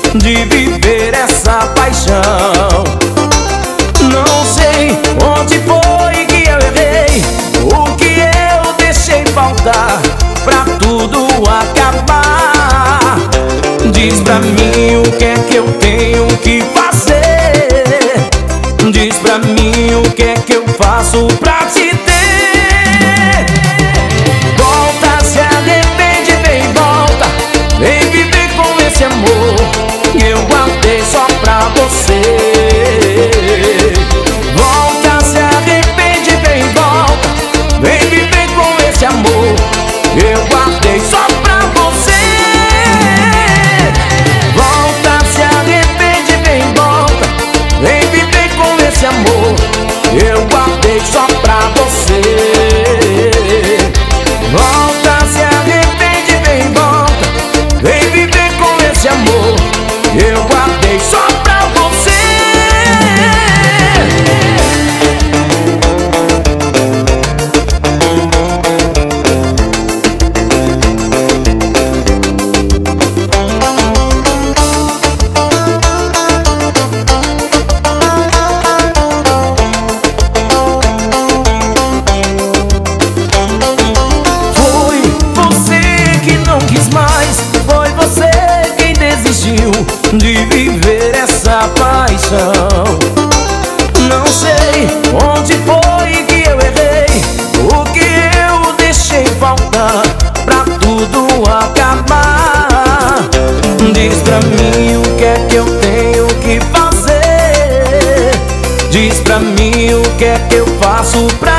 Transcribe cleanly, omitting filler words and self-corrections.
de viver essa paixão. Não sei onde foi que eu errei, o que eu deixei faltar pra tudo acabar. Diz pra mim o que é que eu tenho que fazer. Diz pra mim o que é que eu faço pra te ter. Volta, se arrepende, vem, volta. Vem viver com esse amor que eu guardei só pra você. Volta, se arrepende, vem, volta. Vem viver com esse amor que eu guardei só pra você. Volta, se arrepende, vem, volta. Vem viver com esse amor que eu guardei só pra você. Volta, se arrepende, vem, volta. Vem viver com esse amor que eu guardei só pra você. De viver essa paixão. Não sei onde foi que eu errei, o que eu deixei faltar pra tudo acabar. Diz pra mim o que é que eu tenho que fazer. Diz pra mim o que é que eu faço pra